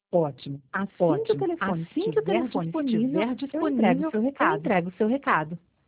Ótimo, Assim que o ótimo. telefone Assim que o telefone estiver estiver disponível, disponível, eu entrego o seu eu recado. entrego o seu recado.